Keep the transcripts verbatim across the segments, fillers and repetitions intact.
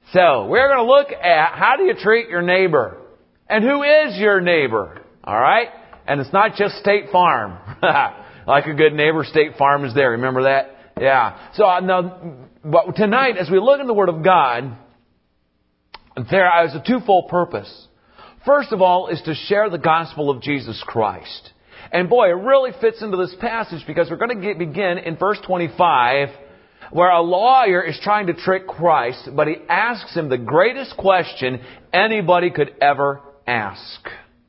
So, we're going to look at how do you treat your neighbor? And who is your neighbor? Alright? And it's not just State Farm. Like a good neighbor, State Farm is there. Remember that? Yeah. So, now, but tonight, as we look in the Word of God, there is a twofold purpose. First of all is to share the gospel of Jesus Christ. And boy, it really fits into this passage because we're going to get, begin in verse twenty-five, where a lawyer is trying to trick Christ, but he asks him the greatest question anybody could ever ask.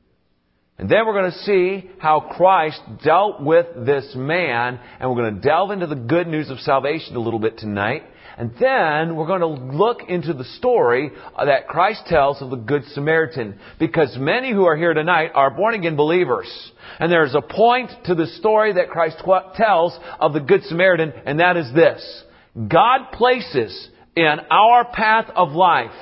And then we're going to see how Christ dealt with this man, and we're going to delve into the good news of salvation a little bit tonight. And then we're going to look into the story that Christ tells of the Good Samaritan. Because many who are here tonight are born-again believers. And there's a point to the story that Christ tells of the Good Samaritan, and that is this. God places in our path of life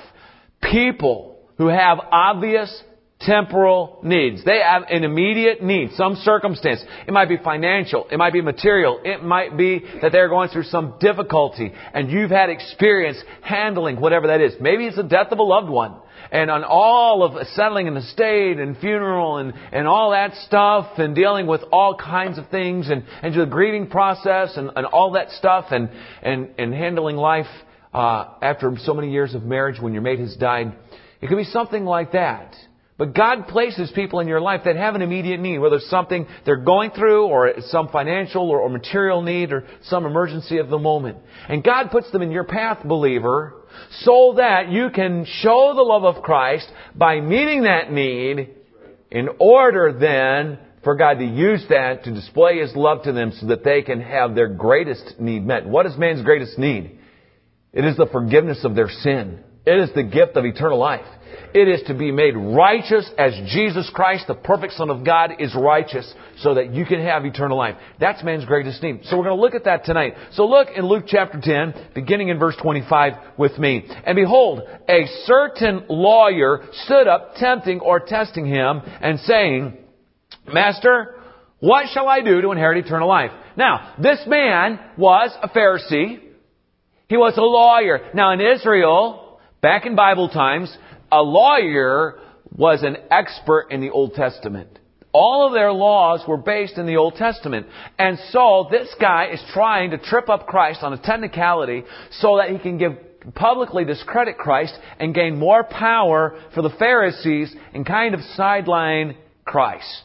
people who have obvious temporal needs. They have an immediate need, some circumstance. It might be financial. It might be material. It might be that they're going through some difficulty and you've had experience handling whatever that is. Maybe it's the death of a loved one. And on all of settling an estate and funeral and, and all that stuff and dealing with all kinds of things and, and the grieving process and, and all that stuff and, and, and handling life uh, after so many years of marriage when your mate has died. It could be something like that. But God places people in your life that have an immediate need, whether it's something they're going through or it's some financial or, or material need or some emergency of the moment. And God puts them in your path, believer, so that you can show the love of Christ by meeting that need in order then for God to use that to display His love to them so that they can have their greatest need met. What is man's greatest need? It is the forgiveness of their sin. It is the gift of eternal life. It is to be made righteous as Jesus Christ, the perfect Son of God, is righteous so that you can have eternal life. That's man's greatest need. So we're going to look at that tonight. So look in Luke chapter ten, beginning in verse twenty-five with me. And behold, a certain lawyer stood up, tempting or testing him, and saying, Master, what shall I do to inherit eternal life? Now, this man was a Pharisee. He was a lawyer. Now, in Israel, back in Bible times, a lawyer was an expert in the Old Testament. All of their laws were based in the Old Testament. And so this guy is trying to trip up Christ on a technicality so that he can give publicly discredit Christ and gain more power for the Pharisees and kind of sideline Christ.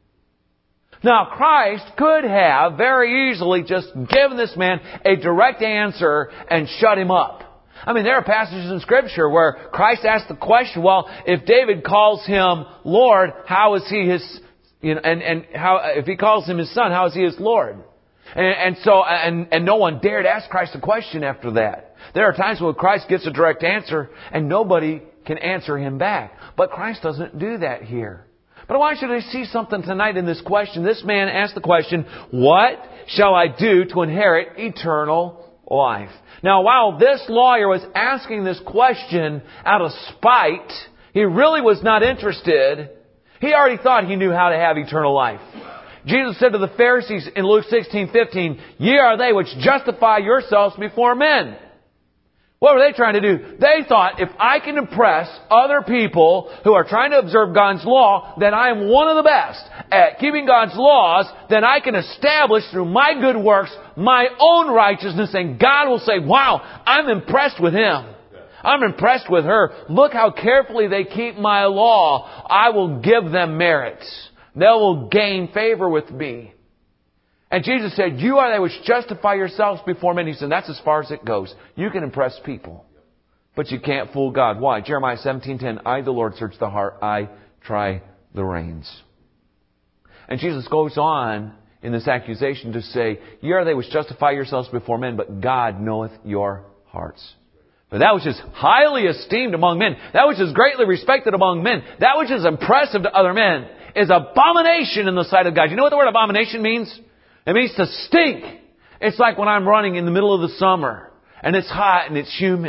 Now, Christ could have very easily just given this man a direct answer and shut him up. I mean, there are passages in Scripture where Christ asked the question, well, if David calls him Lord, how is he his, you know, and, and how, if he calls him his son, how is he his Lord? And, and so, and, and no one dared ask Christ a question after that. There are times when Christ gets a direct answer and nobody can answer him back. But Christ doesn't do that here. But I want you to see something tonight in this question. This man asked the question, what shall I do to inherit eternal life? Now, while this lawyer was asking this question out of spite, he really was not interested. He already thought he knew how to have eternal life. Jesus said to the Pharisees in Luke sixteen fifteen, Ye are they which justify yourselves before men. What were they trying to do? They thought, if I can impress other people who are trying to observe God's law, then I am one of the best at keeping God's laws, then I can establish through my good works my own righteousness, and God will say, wow, I'm impressed with him. I'm impressed with her. Look how carefully they keep my law. I will give them merit. They will gain favor with me. And Jesus said, you are they which justify yourselves before men. He said, that's as far as it goes. You can impress people, but you can't fool God. Why? Jeremiah seventeen ten, I, the Lord, search the heart. I try the reins. And Jesus goes on in this accusation to say, ye are they which justify yourselves before men, but God knoweth your hearts. But that which is highly esteemed among men, that which is greatly respected among men, that which is impressive to other men, is abomination in the sight of God. You know what the word abomination means? It means to stink. It's like when I'm running in the middle of the summer and it's hot and it's humid.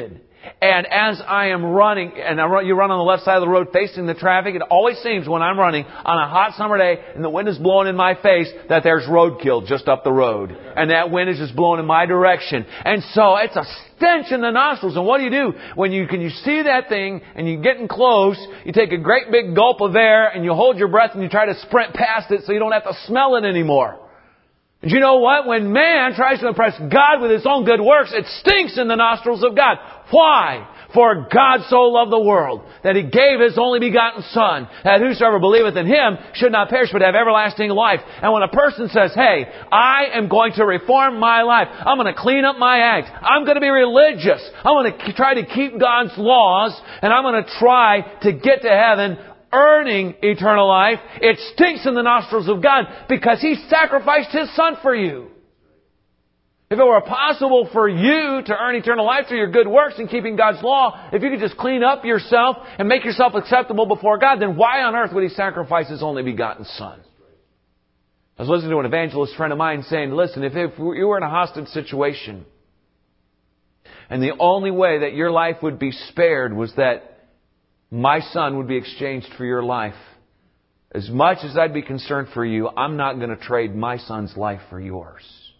And as I am running, and I run, you run on the left side of the road facing the traffic, it always seems when I'm running on a hot summer day and the wind is blowing in my face that there's roadkill just up the road. And that wind is just blowing in my direction. And so it's a stench in the nostrils. And what do you do? When you can you see that thing and you're getting close, you take a great big gulp of air and you hold your breath and you try to sprint past it so you don't have to smell it anymore. And you know what? When man tries to impress God with his own good works, it stinks in the nostrils of God. Why? For God so loved the world that He gave His only begotten Son, that whosoever believeth in Him should not perish but have everlasting life. And when a person says, hey, I am going to reform my life, I'm going to clean up my act, I'm going to be religious, I'm going to try to keep God's laws, and I'm going to try to get to heaven, earning eternal life, it stinks in the nostrils of God because He sacrificed His Son for you. If it were possible for you to earn eternal life through your good works and keeping God's law, if you could just clean up yourself and make yourself acceptable before God, then why on earth would He sacrifice His only begotten Son? I was listening to an evangelist friend of mine saying, listen, if, if you were in a hostage situation and the only way that your life would be spared was that my son would be exchanged for your life, as much as I'd be concerned for you, I'm not going to trade my son's life for yours.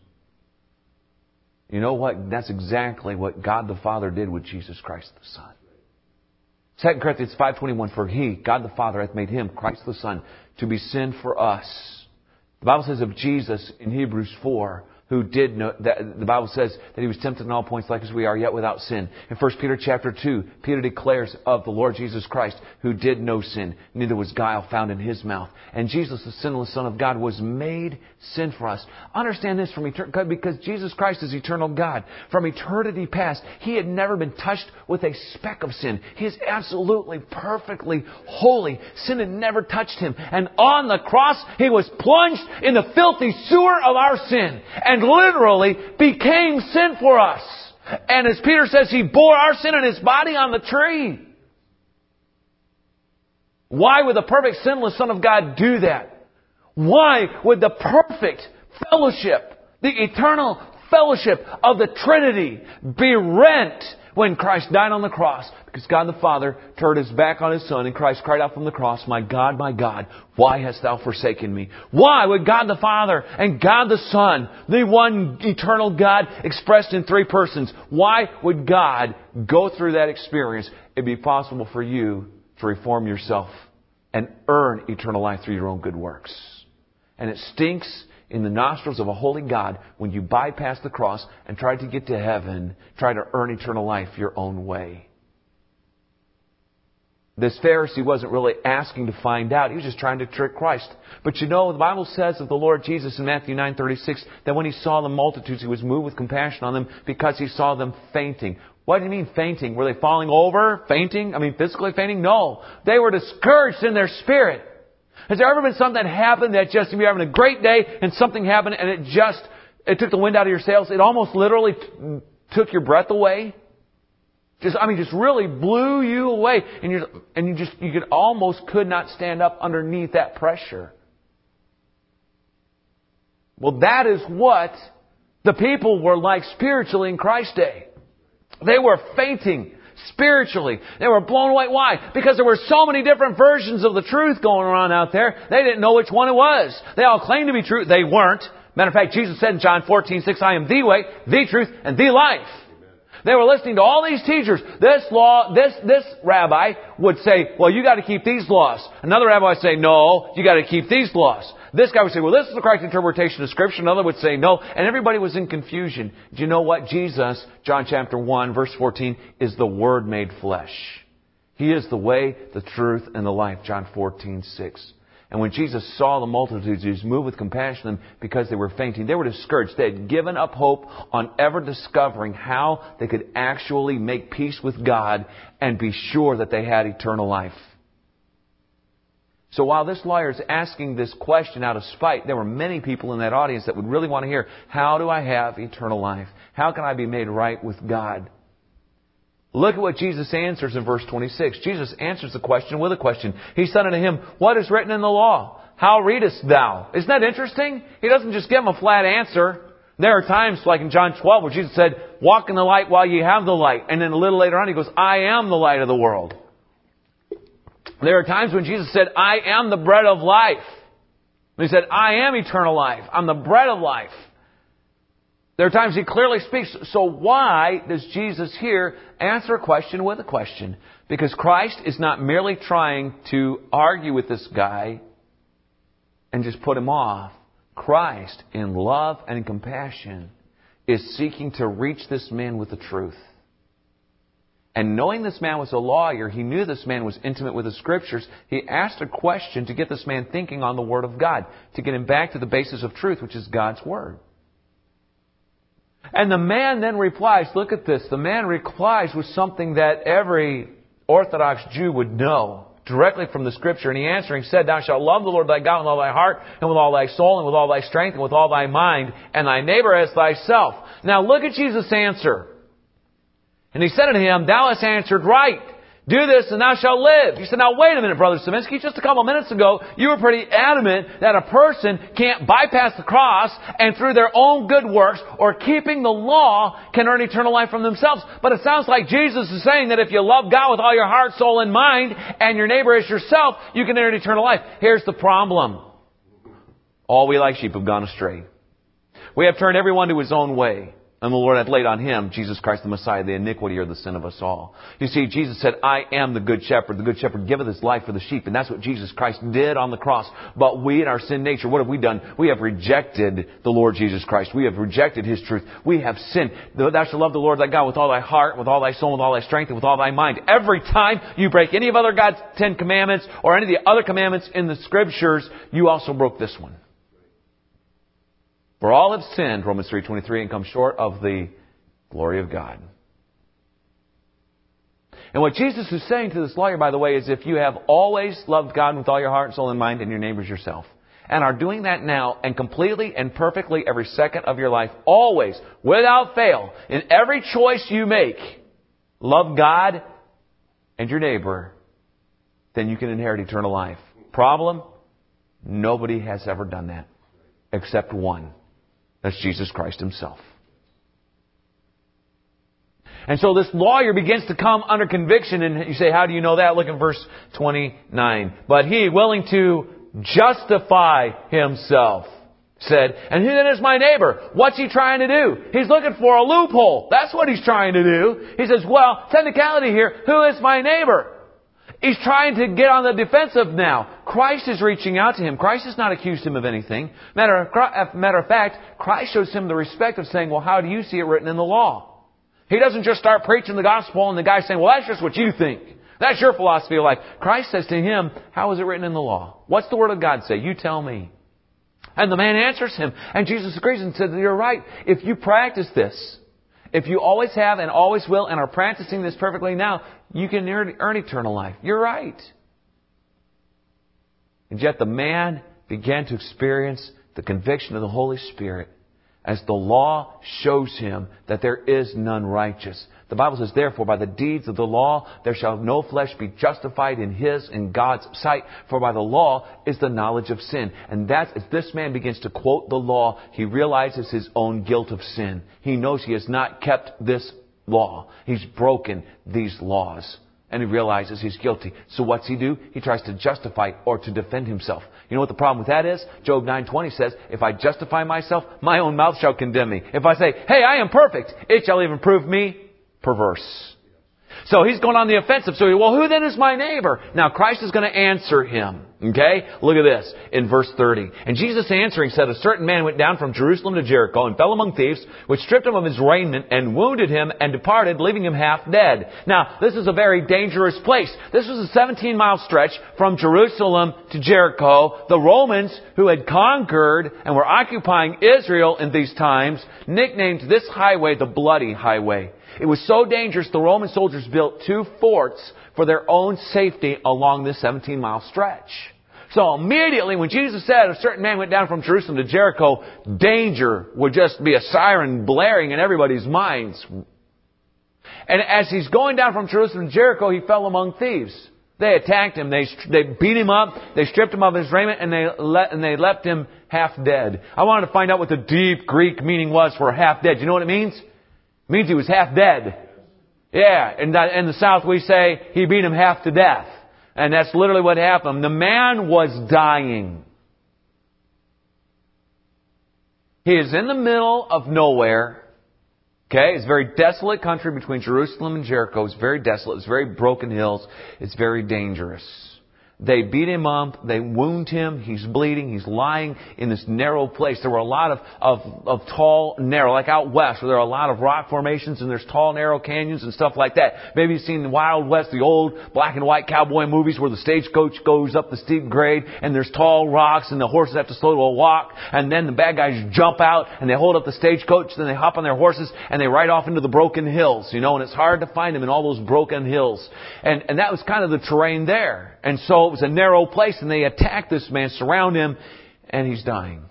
You know what? That's exactly what God the Father did with Jesus Christ the Son. Second Corinthians five twenty-one, for He, God the Father, hath made Him, Christ the Son, to be sin for us. The Bible says of Jesus in Hebrews four, who did know, that the Bible says that He was tempted in all points like as we are, yet without sin. In First Peter chapter two, Peter declares of the Lord Jesus Christ, who did no sin, neither was guile found in His mouth. And Jesus, the sinless Son of God, was made sin for us. Understand this from eternity, because Jesus Christ is eternal God. From eternity past, He had never been touched with a speck of sin. He is absolutely, perfectly holy. Sin had never touched Him. And on the cross, He was plunged in the filthy sewer of our sin. And literally became sin for us. And as Peter says, He bore our sin in His body on the tree. Why would the perfect sinless Son of God do that? Why would the perfect fellowship, the eternal fellowship of the Trinity be rent when Christ died on the cross? Because God the Father turned His back on His Son and Christ cried out from the cross, my God, my God, why hast Thou forsaken me? Why would God the Father and God the Son, the one eternal God expressed in three persons, why would God go through that experience? It'd be possible for you to reform yourself and earn eternal life through your own good works. And it stinks in the nostrils of a holy God when you bypass the cross and try to get to heaven, try to earn eternal life your own way. This Pharisee wasn't really asking to find out. He was just trying to trick Christ. But you know, the Bible says of the Lord Jesus in Matthew nine thirty-six that when He saw the multitudes, He was moved with compassion on them because He saw them fainting. What do you mean fainting? Were they falling over? Fainting? I mean physically fainting? No. They were discouraged in their spirit. Has there ever been something that happened that just, if you're having a great day and something happened and it just, it took the wind out of your sails? It almost literally t- took your breath away? Just, I mean, just really blew you away. And you and you just, you could almost could not stand up underneath that pressure. Well, that is what the people were like spiritually in Christ's day. They were fainting spiritually. They were blown away. Why? Because there were so many different versions of the truth going around out there. They didn't know which one it was. They all claimed to be true. They weren't. Matter of fact, Jesus said in John fourteen six, I am the way, the truth, and the life. They were listening to all these teachers. This law, this, this rabbi would say, well, you got to keep these laws. Another rabbi would say, no, you got to keep these laws. This guy would say, well, this is the correct interpretation of Scripture. Another would say, no. And everybody was in confusion. Do you know what? Jesus, John chapter one, verse fourteen, is the Word made flesh. He is the way, the truth, and the life. John fourteen six. And when Jesus saw the multitudes, He was moved with compassion on them because they were fainting. They were discouraged. They had given up hope on ever discovering how they could actually make peace with God and be sure that they had eternal life. So while this lawyer is asking this question out of spite, there were many people in that audience that would really want to hear, how do I have eternal life? How can I be made right with God? Look at what Jesus answers in verse twenty-six. Jesus answers the question with a question. He said unto him, what is written in the law? How readest thou? Isn't that interesting? He doesn't just give him a flat answer. There are times, like in John twelve, where Jesus said, walk in the light while you have the light. And then a little later on, He goes, I am the light of the world. There are times when Jesus said, I am the bread of life. He said, I am eternal life. I'm the bread of life. There are times He clearly speaks. So why does Jesus here answer a question with a question? Because Christ is not merely trying to argue with this guy and just put him off. Christ, in love and in compassion, is seeking to reach this man with the truth. And knowing this man was a lawyer, He knew this man was intimate with the Scriptures. He asked a question to get this man thinking on the Word of God, to get him back to the basis of truth, which is God's Word. And the man then replies, look at this, the man replies with something that every Orthodox Jew would know directly from the Scripture. And he answering said, Thou shalt love the Lord thy God with all thy heart, and with all thy soul, and with all thy strength, and with all thy mind, and thy neighbor as thyself. Now look at Jesus' answer. And He said unto him, Thou hast answered right. Do this and thou shalt live. He said, now wait a minute, Brother Saminsky. Just a couple of minutes ago, you were pretty adamant that a person can't bypass the cross and through their own good works or keeping the law can earn eternal life from themselves. But it sounds like Jesus is saying that if you love God with all your heart, soul, and mind, and your neighbor as yourself, you can earn eternal life. Here's the problem. All we like sheep have gone astray. We have turned everyone to his own way. And the Lord hath laid on Him, Jesus Christ the Messiah, the iniquity or the sin of us all. You see, Jesus said, I am the good shepherd. The good shepherd giveth His life for the sheep. And that's what Jesus Christ did on the cross. But we in our sin nature, what have we done? We have rejected the Lord Jesus Christ. We have rejected His truth. We have sinned. Thou shalt love the Lord thy God with all thy heart, with all thy soul, with all thy strength, and with all thy mind. Every time you break any of other God's Ten Commandments or any of the other commandments in the Scriptures, you also broke this one. For all have sinned, Romans three twenty-three, and come short of the glory of God. And what Jesus is saying to this lawyer, by the way, is if you have always loved God with all your heart, soul, and mind, and your neighbors yourself, and are doing that now and completely and perfectly every second of your life, always, without fail, in every choice you make, love God and your neighbor, then you can inherit eternal life. Problem? Nobody has ever done that except one. That's Jesus Christ Himself. And so this lawyer begins to come under conviction. And you say, how do you know that? Look at verse twenty-nine. But he, willing to justify himself, said, and who then is my neighbor? What's he trying to do? He's looking for a loophole. That's what he's trying to do. He says, well, technicality here, who is my neighbor? He's trying to get on the defensive now. Christ is reaching out to him. Christ has not accused him of anything. Matter of, matter of fact, Christ shows him the respect of saying, well, how do you see it written in the law? He doesn't just start preaching the gospel and the guy's saying, well, that's just what you think. That's your philosophy of life. Christ says to him, how is it written in the law? What's the Word of God say? You tell me. And the man answers him. And Jesus agrees and says, you're right. If you practice this, if you always have and always will and are practicing this perfectly now, you can earn, earn eternal life. You're right. And yet the man began to experience the conviction of the Holy Spirit as the law shows him that there is none righteous. The Bible says, therefore, by the deeds of the law, there shall no flesh be justified in His, in God's sight. For by the law is the knowledge of sin. And that's, as this man begins to quote the law, he realizes his own guilt of sin. He knows he has not kept this law. He's broken these laws. And he realizes he's guilty. So what's he do? He tries to justify or to defend himself. You know what the problem with that is? Job nine twenty says, if I justify myself, my own mouth shall condemn me. If I say, hey, I am perfect, it shall even prove me perverse. So he's going on the offensive. So, he, well, who then is my neighbor? Now, Christ is going to answer him. Okay? Look at this in verse thirty. And Jesus answering said, a certain man went down from Jerusalem to Jericho and fell among thieves, which stripped him of his raiment and wounded him and departed, leaving him half dead. Now, this is a very dangerous place. This was a seventeen mile stretch from Jerusalem to Jericho. The Romans, who had conquered and were occupying Israel in these times, nicknamed this highway the Bloody Highway. It was so dangerous, the Roman soldiers built two forts for their own safety along this seventeen mile stretch. So immediately when Jesus said a certain man went down from Jerusalem to Jericho, danger would just be a siren blaring in everybody's minds. And as he's going down from Jerusalem to Jericho, he fell among thieves. They attacked him. They they beat him up. They stripped him of his raiment, and they let and they left him half dead. I wanted to find out what the deep Greek meaning was for half dead. You know what it means? It means he was half dead. Yeah, in the, in the South we say he beat him half to death. And that's literally what happened. The man was dying. He is in the middle of nowhere. Okay, it's a very desolate country between Jerusalem and Jericho. It's very desolate. It's very broken hills. It's very dangerous. They beat him up. They wound him. He's bleeding. He's lying in this narrow place. There were a lot of, of, of tall, narrow, like out west, where there are a lot of rock formations and there's tall, narrow canyons and stuff like that. Maybe you've seen the Wild West, the old black and white cowboy movies where the stagecoach goes up the steep grade and there's tall rocks and the horses have to slow to a walk, and then the bad guys jump out and they hold up the stagecoach, then they hop on their horses and they ride off into the broken hills, you know, and it's hard to find them in all those broken hills. And, and that was kind of the terrain there. And so it was a narrow place, and they attack this man, surround him, and he's dying.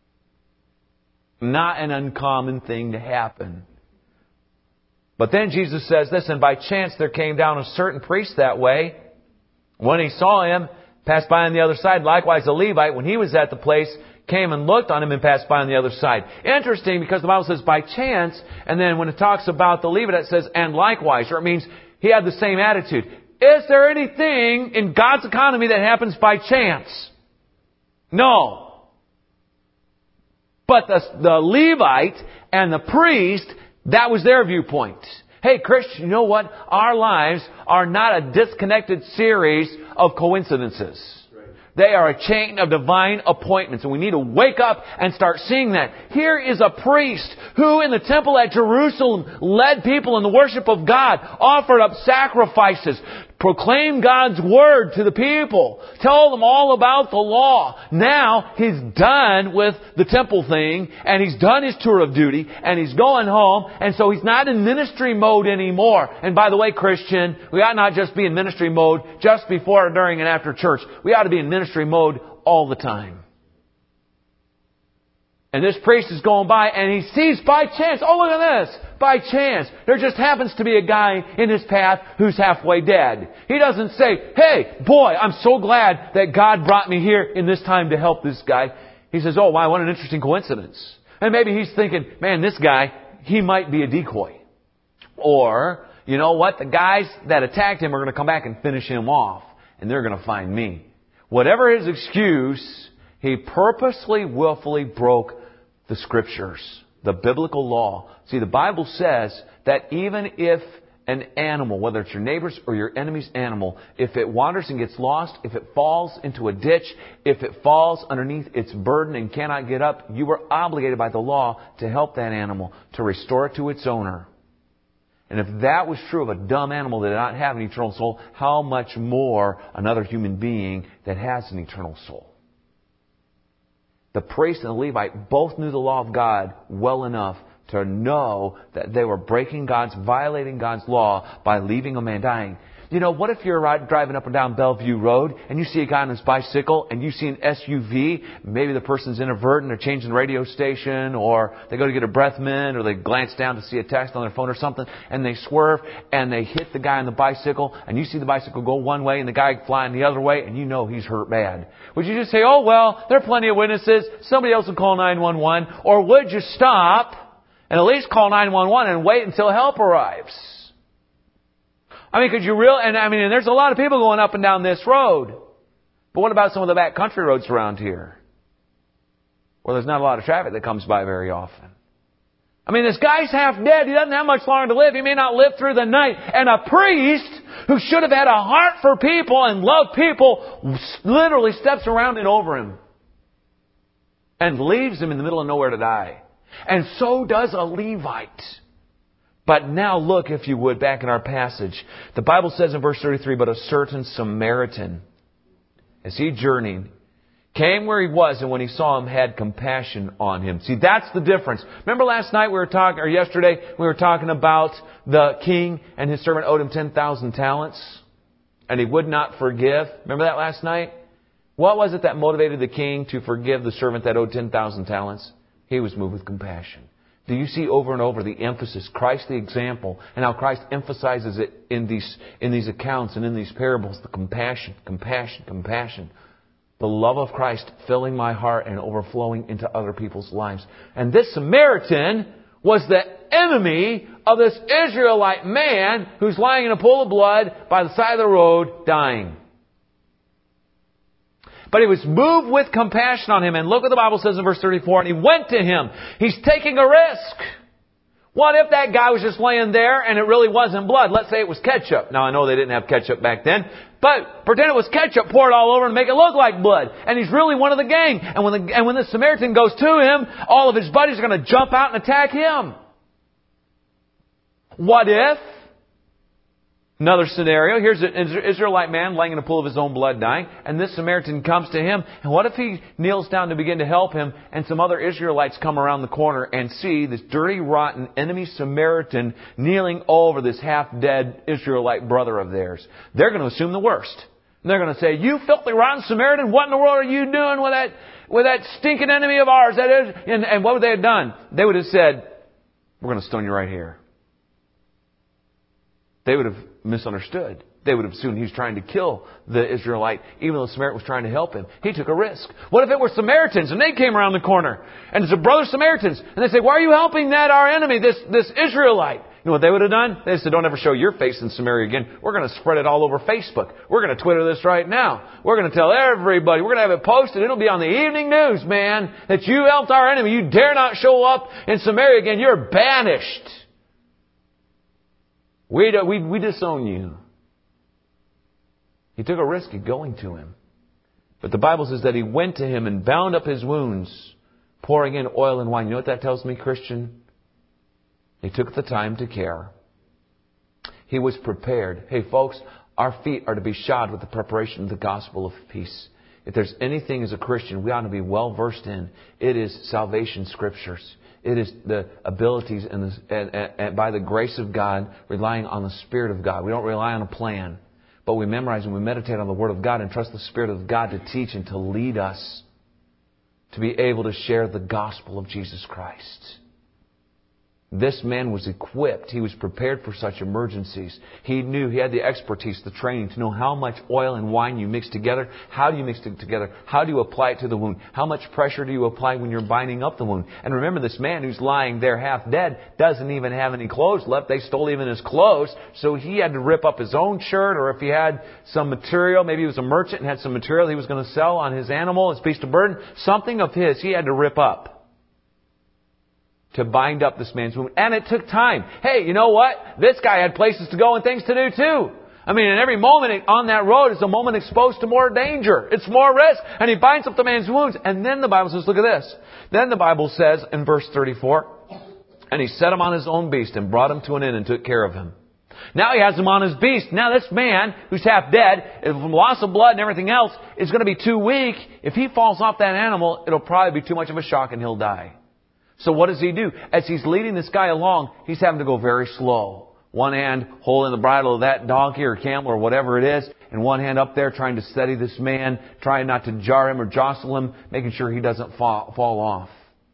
Not an uncommon thing to happen. But then Jesus says this, and by chance there came down a certain priest that way. When he saw him, passed by on the other side. Likewise, a Levite, when he was at the place, came and looked on him and passed by on the other side. Interesting, because the Bible says by chance, and then when it talks about the Levite, it says and likewise, or it means he had the same attitude. Is there anything in God's economy that happens by chance? No. But the, the Levite and the priest, that was their viewpoint. Hey, Christian, you know what? Our lives are not a disconnected series of coincidences. They are a chain of divine appointments, and we need to wake up and start seeing that. Here is a priest who in the temple at Jerusalem led people in the worship of God, offered up sacrifices, proclaimed God's word to the people, told them all about the law. Now he's done with the temple thing, and he's done his tour of duty, and he's going home, and so he's not in ministry mode anymore. And by the way, Christian, we ought not just be in ministry mode just before, during, and after church. We ought to be in ministry mode all the time. And this priest is going by and he sees by chance, oh look at this, by chance, there just happens to be a guy in his path who's halfway dead. He doesn't say, hey, boy, I'm so glad that God brought me here in this time to help this guy. He says, oh wow, what an interesting coincidence. And maybe he's thinking, man, this guy, he might be a decoy. Or, you know what, the guys that attacked him are going to come back and finish him off. And they're going to find me. Whatever his excuse, he purposely, willfully broke the Scriptures, the biblical law. See, the Bible says that even if an animal, whether it's your neighbor's or your enemy's animal, if it wanders and gets lost, if it falls into a ditch, if it falls underneath its burden and cannot get up, you are obligated by the law to help that animal, to restore it to its owner. And if that was true of a dumb animal that did not have an eternal soul, how much more another human being that has an eternal soul? The priest and the Levite both knew the law of God well enough to know that they were breaking God's, violating God's law by leaving a man dying. You know, what if you're driving up and down Bellevue Road and you see a guy on his bicycle and you see an S U V, maybe the person's inadvertent or changing the radio station, or they go to get a breath mint, or they glance down to see a text on their phone or something, and they swerve and they hit the guy on the bicycle, and you see the bicycle go one way and the guy flying the other way, and you know he's hurt bad. Would you just say, oh well, there are plenty of witnesses, somebody else will call nine one one, or would you stop and at least call nine one one and wait until help arrives? I mean, could you real, and I mean, and there's a lot of people going up and down this road. But what about some of the back country roads around here? Where there's not a lot of traffic that comes by very often. I mean, this guy's half dead. He doesn't have much longer to live. He may not live through the night. And a priest who should have had a heart for people and loved people literally steps around and over him. And leaves him in the middle of nowhere to die. And so does a Levite. But now look, if you would, back in our passage. The Bible says in verse thirty-three, but a certain Samaritan, as he journeyed, came where he was, and when he saw him, had compassion on him. See, that's the difference. Remember last night we were talking, or yesterday, we were talking about the king and his servant owed him ten thousand talents, and he would not forgive. Remember that last night? What was it that motivated the king to forgive the servant that owed ten thousand talents? He was moved with compassion. Do you see over and over the emphasis, Christ the example, and how Christ emphasizes it in these, in these accounts and in these parables, the compassion, compassion, compassion. The love of Christ filling my heart and overflowing into other people's lives. And this Samaritan was the enemy of this Israelite man who's lying in a pool of blood by the side of the road, dying. But he was moved with compassion on him. And look what the Bible says in verse thirty-four. And he went to him. He's taking a risk. What if that guy was just laying there and it really wasn't blood? Let's say it was ketchup. Now, I know they didn't have ketchup back then. But pretend it was ketchup poured all over and make it look like blood. And he's really one of the gang. And when the, and when the Samaritan goes to him, all of his buddies are going to jump out and attack him. What if? Another scenario. Here's an Israelite man laying in a pool of his own blood dying. And this Samaritan comes to him. And what if he kneels down to begin to help him, and some other Israelites come around the corner and see this dirty, rotten enemy Samaritan kneeling over this half-dead Israelite brother of theirs? They're going to assume the worst. And they're going to say, "You filthy, rotten Samaritan, what in the world are you doing with that, with that stinking enemy of ours?" That is, and, and what would they have done? They would have said, "We're going to stone you right here." They would have misunderstood. They would have assumed he was trying to kill the Israelite, even though the Samaritan was trying to help him. He took a risk. What if it were Samaritans and they came around the corner? And it's a brother Samaritans. And they say, "Why are you helping that our enemy, this, this Israelite?" You know what they would have done? They said, "Don't ever show your face in Samaria again. We're going to spread it all over Facebook. We're going to Twitter this right now. We're going to tell everybody. We're going to have it posted. It'll be on the evening news, man, that you helped our enemy. You dare not show up in Samaria again. You're banished. We, do, we, we disown you." He took a risk of going to him. But the Bible says that he went to him and bound up his wounds, pouring in oil and wine. You know what that tells me, Christian? He took the time to care. He was prepared. Hey, folks, our feet are to be shod with the preparation of the gospel of peace. If there's anything as a Christian we ought to be well versed in, it is salvation scriptures. It is the abilities and, the, and, and, and by the grace of God, relying on the Spirit of God. We don't rely on a plan, but we memorize and we meditate on the Word of God and trust the Spirit of God to teach and to lead us to be able to share the gospel of Jesus Christ. This man was equipped. He was prepared for such emergencies. He knew, he had the expertise, the training to know how much oil and wine you mix together. How do you mix it together? How do you apply it to the wound? How much pressure do you apply when you're binding up the wound? And remember, this man who's lying there half dead doesn't even have any clothes left. They stole even his clothes. So he had to rip up his own shirt, or if he had some material, maybe he was a merchant and had some material he was going to sell on his animal, his beast of burden, something of his he had to rip up to bind up this man's wound. And it took time. Hey, you know what? This guy had places to go and things to do too. I mean, in every moment on that road is a moment exposed to more danger. It's more risk. And he binds up the man's wounds. And then the Bible says, look at this. Then the Bible says in verse thirty-four, "And he set him on his own beast and brought him to an inn and took care of him." Now he has him on his beast. Now this man, who's half dead, from loss of blood and everything else, is going to be too weak. If he falls off that animal, it'll probably be too much of a shock and he'll die. So what does he do? As he's leading this guy along, he's having to go very slow. One hand holding the bridle of that donkey or camel or whatever it is, and one hand up there trying to steady this man, trying not to jar him or jostle him, making sure he doesn't fall, fall off.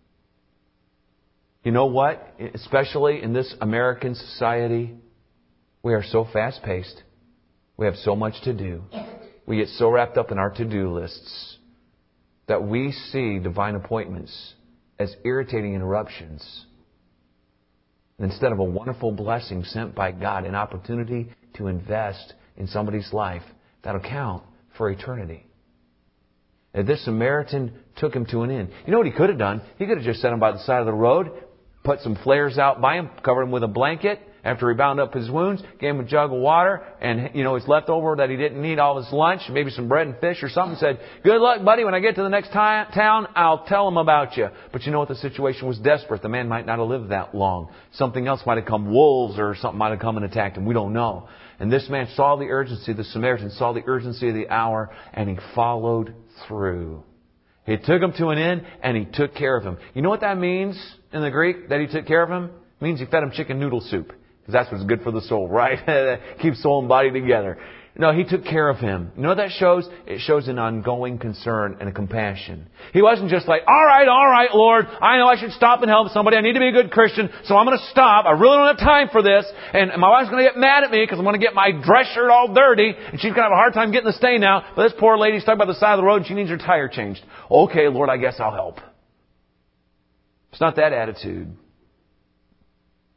You know what? Especially in this American society, we are so fast-paced. We have so much to do. We get so wrapped up in our to-do lists that we see divine appointments as irritating interruptions instead of a wonderful blessing sent by God, an opportunity to invest in somebody's life that'll count for eternity. And this Samaritan took him to an inn. You know what he could have done? He could have just set him by the side of the road, put some flares out by him, covered him with a blanket. After he bound up his wounds, gave him a jug of water, and, you know, his leftover that he didn't need, all his lunch, maybe some bread and fish or something, said, "Good luck, buddy. When I get to the next t- town, I'll tell them about you." But you know what? The situation was desperate. The man might not have lived that long. Something else might have come. Wolves or something might have come and attacked him. We don't know. And this man saw the urgency, the Samaritan saw the urgency of the hour, and he followed through. He took him to an inn, and he took care of him. You know what that means in the Greek, that he took care of him? It means he fed him chicken noodle soup. Because that's what's good for the soul, right? Keeps soul and body together. No, he took care of him. You know what that shows? It shows an ongoing concern and a compassion. He wasn't just like, all right, all right, Lord, I know I should stop and help somebody. I need to be a good Christian, so I'm going to stop. I really don't have time for this. And my wife's going to get mad at me because I'm going to get my dress shirt all dirty. And she's going to have a hard time getting the stain out. But this poor lady's stuck by the side of the road and she needs her tire changed. Okay, Lord, I guess I'll help. It's not that attitude.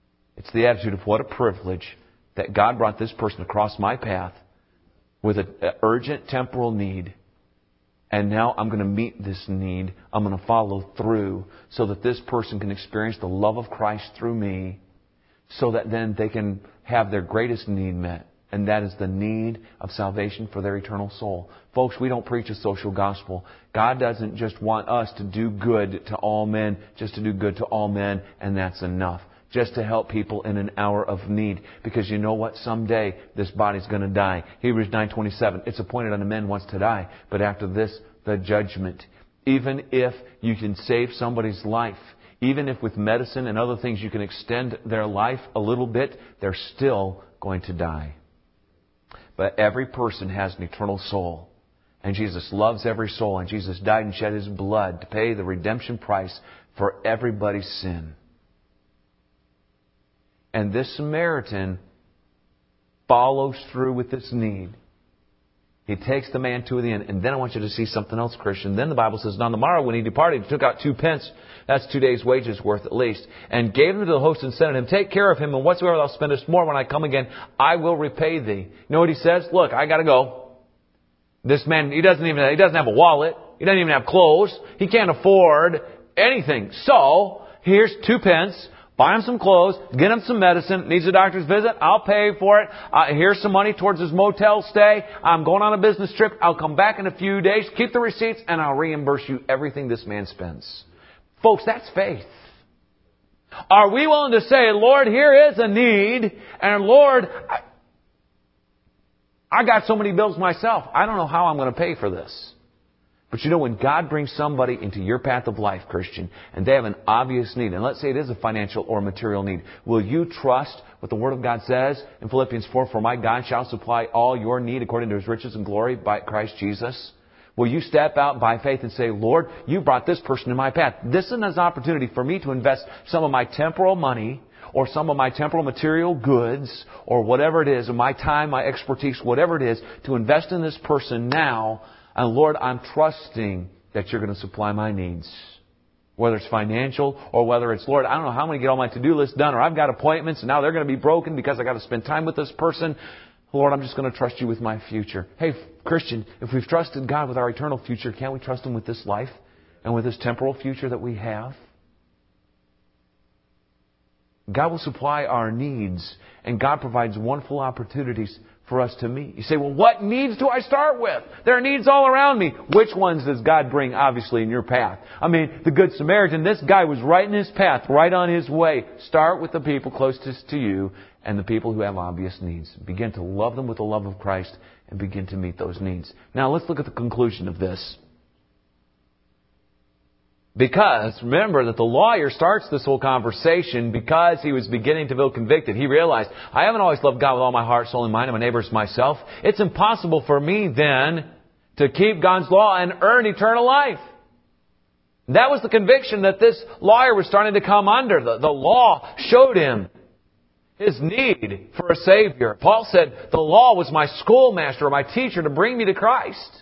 It's the attitude of what a privilege that God brought this person across my path with an urgent temporal need. And now I'm going to meet this need. I'm going to follow through so that this person can experience the love of Christ through me, so that then they can have their greatest need met. And that is the need of salvation for their eternal soul. Folks, we don't preach a social gospel. God doesn't just want us to do good to all men, just to do good to all men, and that's enough. Just to help people in an hour of need. Because you know what? Someday this body's going to die. Hebrews nine twenty-seven. It's appointed unto men once to die, but after this, the judgment. Even if you can save somebody's life, even if with medicine and other things you can extend their life a little bit, they're still going to die. But every person has an eternal soul. And Jesus loves every soul. And Jesus died and shed His blood to pay the redemption price for everybody's sin. And this Samaritan follows through with this need. He takes the man to the end. And then I want you to see something else, Christian. Then the Bible says, "And on the morrow when he departed, he took out two pence." That's two days' wages worth at least. "And gave them to the host and said unto him, Take care of him, and whatsoever thou spendest more, when I come again, I will repay thee." You know what he says? Look, I got to go. This man, he doesn't even, he doesn't have a wallet. He doesn't even have clothes. He can't afford anything. So, here's two pence. Buy him some clothes, get him some medicine, needs a doctor's visit, I'll pay for it. Uh, here's some money towards his motel stay. I'm going on a business trip. I'll come back in a few days, keep the receipts, and I'll reimburse you everything this man spends. Folks, that's faith. Are we willing to say, Lord, here is a need, and Lord, I, I got so many bills myself. I don't know how I'm going to pay for this. But you know, when God brings somebody into your path of life, Christian, and they have an obvious need, and let's say it is a financial or material need, will you trust what the Word of God says in Philippians four, "For my God shall supply all your need according to His riches and glory by Christ Jesus"? Will you step out by faith and say, Lord, you brought this person in my path. This is an opportunity for me to invest some of my temporal money or some of my temporal material goods or whatever it is, or my time, my expertise, whatever it is, to invest in this person now. And Lord, I'm trusting that you're going to supply my needs. Whether it's financial or whether it's, Lord, I don't know how I'm going to get all my to-do list done, or I've got appointments and now they're going to be broken because I've got to spend time with this person. Lord, I'm just going to trust you with my future. Hey, Christian, if we've trusted God with our eternal future, can't we trust Him with this life and with this temporal future that we have? God will supply our needs, and God provides wonderful opportunities for us to meet. You say, well, what needs do I start with? There are needs all around me. Which ones does God bring, obviously, in your path? I mean, the Good Samaritan, this guy was right in his path, right on his way. Start with the people closest to you and the people who have obvious needs. Begin to love them with the love of Christ and begin to meet those needs. Now, let's look at the conclusion of this. Because, remember that the lawyer starts this whole conversation because he was beginning to feel convicted. He realized, I haven't always loved God with all my heart, soul, and mind, and my neighbor as myself. It's impossible for me then to keep God's law and earn eternal life. That was the conviction that this lawyer was starting to come under. The, the law showed him his need for a Savior. Paul said, the law was my schoolmaster or my teacher to bring me to Christ.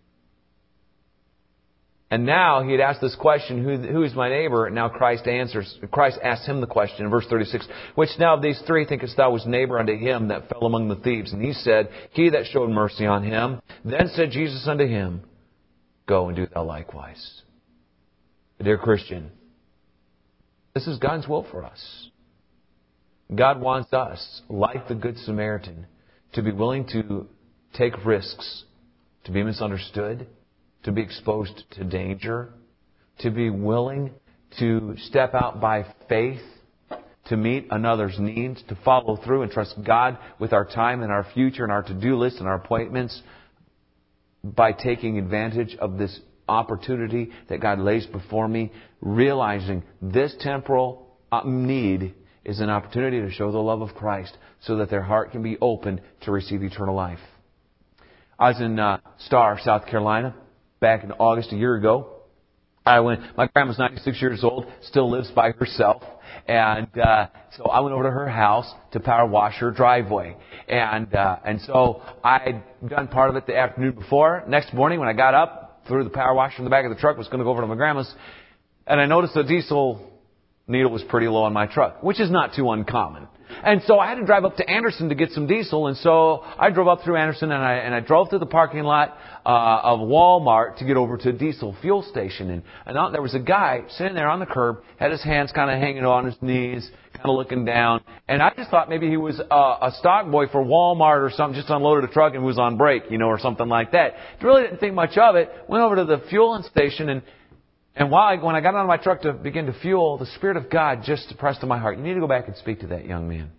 And now he had asked this question, who, who is my neighbor? And now Christ answers. Christ asks him the question in verse thirty-six. Which now of these three thinkest thou was neighbor unto him that fell among the thieves? And he said, He that showed mercy on him. Then said Jesus unto him, Go and do thou likewise. Dear Christian, this is God's will for us. God wants us, like the Good Samaritan, to be willing to take risks, to be misunderstood, to be exposed to danger, to be willing to step out by faith, to meet another's needs, to follow through and trust God with our time and our future and our to-do list and our appointments by taking advantage of this opportunity that God lays before me, realizing this temporal need is an opportunity to show the love of Christ so that their heart can be opened to receive eternal life. I was in uh, Star, South Carolina, back in August a year ago. I went. My grandma's ninety-six years old, still lives by herself, and uh, so I went over to her house to power wash her driveway, and uh, and so I'd done part of it the afternoon before. Next morning, when I got up, threw the power washer in the back of the truck, was going to go over to my grandma's, and I noticed a diesel needle was pretty low on my truck, which is not too uncommon. And so I had to drive up to Anderson to get some diesel. And so I drove up through Anderson and I, and I drove through the parking lot uh, of Walmart to get over to a diesel fuel station. And, and out, there was a guy sitting there on the curb, had his hands kind of hanging on his knees, kind of looking down. And I just thought maybe he was a, a stock boy for Walmart or something, just unloaded a truck and was on break, you know, or something like that. Really didn't think much of it. Went over to the fueling station and And while I, when I got out of my truck to begin to fuel, the Spirit of God just pressed on my heart, you need to go back and speak to that young man.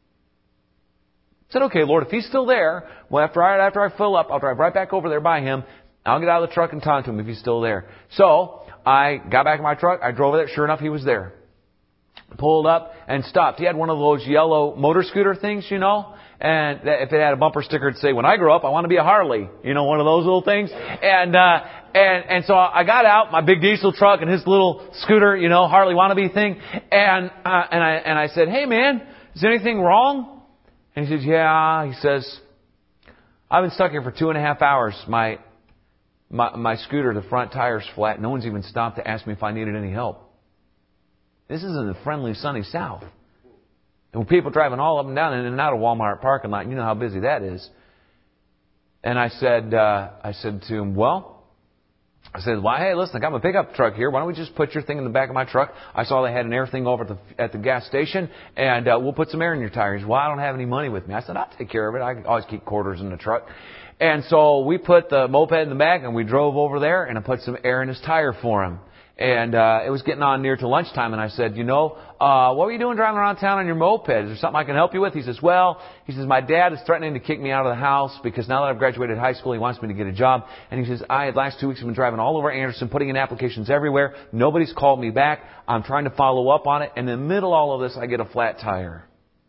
I said, okay, Lord, if he's still there, well, after I, after I fill up, I'll drive right back over there by him. I'll get out of the truck and talk to him if he's still there. So I got back in my truck. I drove there. Sure enough, he was there. Pulled up and stopped. He had one of those yellow motor scooter things, you know. And if it had a bumper sticker, it'd say, when I grow up, I want to be a Harley. You know, one of those little things. And, uh, and, and so I got out my big diesel truck and his little scooter, you know, Harley wannabe thing. And, uh, and I, and I said, hey man, is there anything wrong? And he says, yeah. He says, I've been stuck here for two and a half hours. My, my, my scooter, the front tire's flat. No one's even stopped to ask me if I needed any help. This is in the friendly, sunny South. And with people driving all up and down in and out of Walmart parking lot, you know how busy that is. And I said, uh, I said to him, well, I said, well, hey, listen, I got my pickup truck here. Why don't we just put your thing in the back of my truck? I saw they had an air thing over at the, at the gas station, and uh, we'll put some air in your tires. Well, I don't have any money with me. I said, I'll take care of it. I always keep quarters in the truck. And so we put the moped in the back, and we drove over there, and I put some air in his tire for him. And uh, it was getting on near to lunchtime, and I said, you know, uh, what were you doing driving around town on your moped? Is there something I can help you with? He says, well, he says, my dad is threatening to kick me out of the house because now that I've graduated high school, he wants me to get a job. And he says, I, the last two weeks, have been driving all over Anderson, putting in applications everywhere. Nobody's called me back. I'm trying to follow up on it. And in the middle of all of this, I get a flat tire.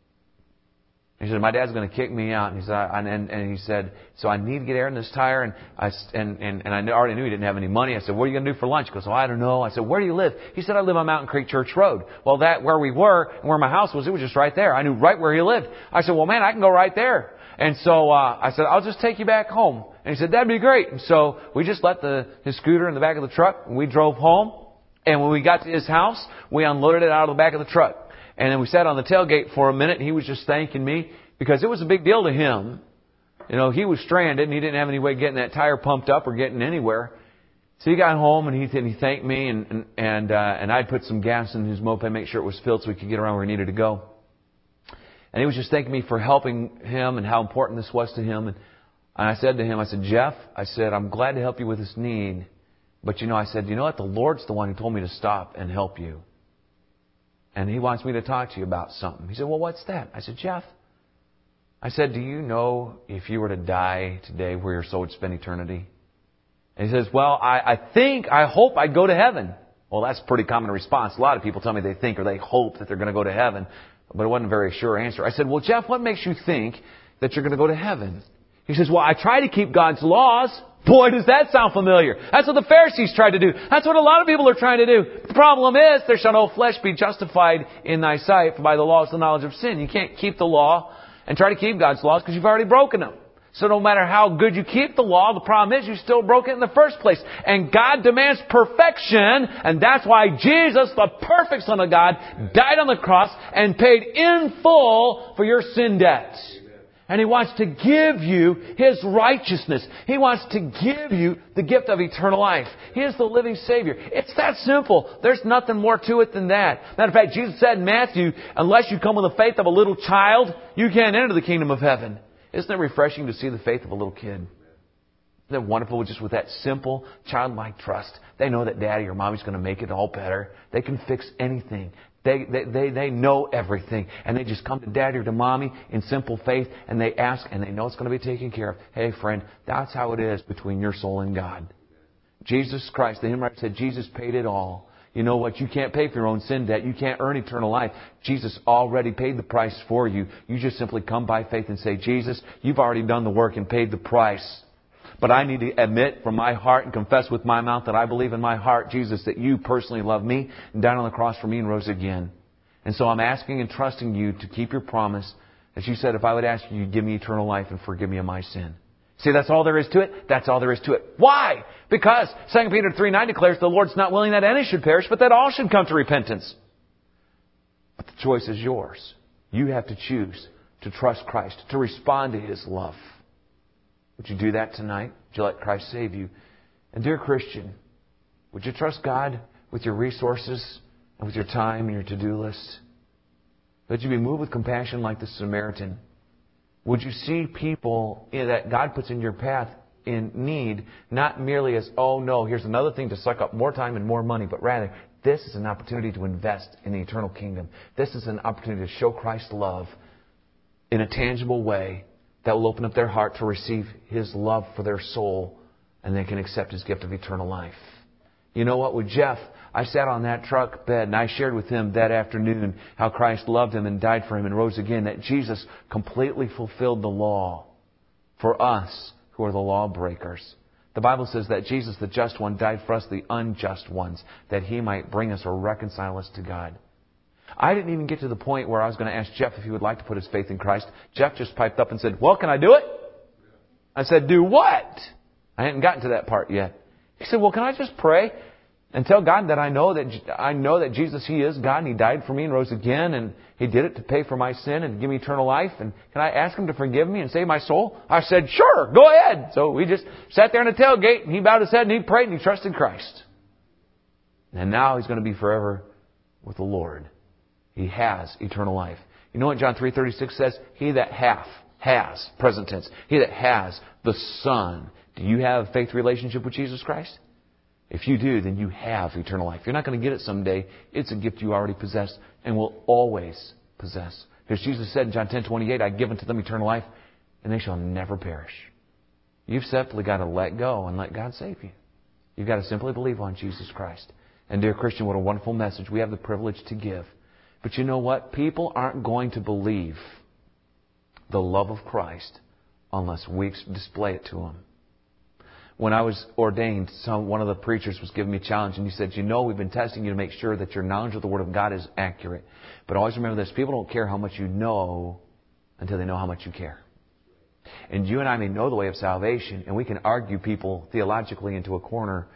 He said, my dad's going to kick me out. And he said, I, and, and he said, so I need to get air in this tire. And I, and, and, and I already knew he didn't have any money. I said, what are you going to do for lunch? He goes, oh, I don't know. I said, where do you live? He said, I live on Mountain Creek Church Road. Well, that, where we were and where my house was, it was just right there. I knew right where he lived. I said, well, man, I can go right there. And so, uh, I said, I'll just take you back home. And he said, that'd be great. And so we just let the, his scooter in the back of the truck and we drove home. And when we got to his house, we unloaded it out of the back of the truck. And then we sat on the tailgate for a minute and he was just thanking me. Because it was a big deal to him. You know, he was stranded and he didn't have any way of getting that tire pumped up or getting anywhere. So he got home and he, and he thanked me and, and, and, uh, and I'd put some gas in his moped, make sure it was filled so we could get around where he needed to go. And he was just thanking me for helping him and how important this was to him. And, and I said to him, I said, Jeff, I said, I'm glad to help you with this need. But you know, I said, you know what? The Lord's the one who told me to stop and help you. And He wants me to talk to you about something. He said, well, what's that? I said, Jeff, I said, do you know if you were to die today where your soul would spend eternity? And he says, well, I, I think, I hope I'd go to heaven. Well, that's a pretty common response. A lot of people tell me they think or they hope that they're going to go to heaven. But it wasn't a very sure answer. I said, well, Jeff, what makes you think that you're going to go to heaven? He says, well, I try to keep God's laws. Boy, does that sound familiar. That's what the Pharisees tried to do. That's what a lot of people are trying to do. The problem is, there shall no flesh be justified in thy sight by the laws of the knowledge of sin. You can't keep the law and try to keep God's laws because you've already broken them. So no matter how good you keep the law, the problem is you still broke it in the first place. And God demands perfection, and that's why Jesus, the perfect Son of God, died on the cross and paid in full for your sin debts. And He wants to give you His righteousness. He wants to give you the gift of eternal life. He is the living Savior. It's that simple. There's nothing more to it than that. Matter of fact, Jesus said in Matthew, unless you come with the faith of a little child, you can't enter the kingdom of heaven. Isn't it refreshing to see the faith of a little kid? Isn't it wonderful just with that simple, childlike trust? They know that daddy or mommy's going to make it all better. They can fix anything. They, they, they, they know everything. And they just come to daddy or to mommy in simple faith and they ask and they know it's going to be taken care of. Hey friend, that's how it is between your soul and God. Jesus Christ, the hymn writer said, Jesus paid it all. You know what? You can't pay for your own sin debt. You can't earn eternal life. Jesus already paid the price for you. You just simply come by faith and say, Jesus, you've already done the work and paid the price. But I need to admit from my heart and confess with my mouth that I believe in my heart, Jesus, that you personally love me and died on the cross for me and rose again. And so I'm asking and trusting you to keep your promise. As you said, if I would ask you, you'd give me eternal life and forgive me of my sin. See, that's all there is to it? That's all there is to it. Why? Because Second Peter three nine declares the Lord's not willing that any should perish, but that all should come to repentance. But the choice is yours. You have to choose to trust Christ, to respond to His love. Would you do that tonight? Would you let Christ save you? And dear Christian, would you trust God with your resources and with your time and your to-do list? Would you be moved with compassion like the Samaritan? Would you see people that God puts in your path in need, not merely as, oh no, here's another thing to suck up more time and more money, but rather, this is an opportunity to invest in the eternal kingdom. This is an opportunity to show Christ's love in a tangible way that will open up their heart to receive His love for their soul, and they can accept His gift of eternal life. You know what? With Jeff, I sat on that truck bed and I shared with him that afternoon how Christ loved him and died for him and rose again, that Jesus completely fulfilled the law for us who are the lawbreakers. The Bible says that Jesus, the just one, died for us, the unjust ones, that He might bring us or reconcile us to God. I didn't even get to the point where I was going to ask Jeff if he would like to put his faith in Christ. Jeff just piped up and said, well, can I do it? I said, do what? I hadn't gotten to that part yet. He said, well, can I just pray and tell God that I know that I know that Jesus, He is God and He died for me and rose again and He did it to pay for my sin and to give me eternal life, and can I ask Him to forgive me and save my soul? I said, sure, go ahead. So we just sat there in the tailgate and he bowed his head and he prayed and he trusted Christ. And now he's going to be forever with the Lord. He has eternal life. You know what John three thirty-six says? He that hath, has, present tense, he that has the Son. Do you have a faith relationship with Jesus Christ? If you do, then you have eternal life. You're not going to get it someday. It's a gift you already possess and will always possess. Because Jesus said in John ten twenty-eight, I give unto them eternal life, and they shall never perish. You've simply got to let go and let God save you. You've got to simply believe on Jesus Christ. And dear Christian, what a wonderful message we have the privilege to give. But you know what? People aren't going to believe the love of Christ unless we display it to them. When I was ordained, some, one of the preachers was giving me a challenge, and he said, you know, we've been testing you to make sure that your knowledge of the Word of God is accurate. But always remember this, people don't care how much you know until they know how much you care. And you and I may know the way of salvation, and we can argue people theologically into a corner,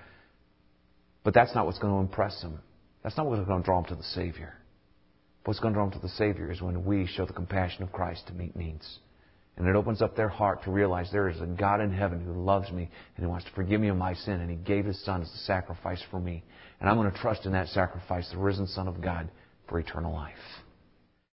but that's not what's going to impress them. That's not what's going to draw them to the Savior. What's going to draw them to the Savior is when we show the compassion of Christ to meet needs. And it opens up their heart to realize there is a God in heaven who loves me and who wants to forgive me of my sin. And He gave His Son as a sacrifice for me. And I'm going to trust in that sacrifice, the risen Son of God, for eternal life.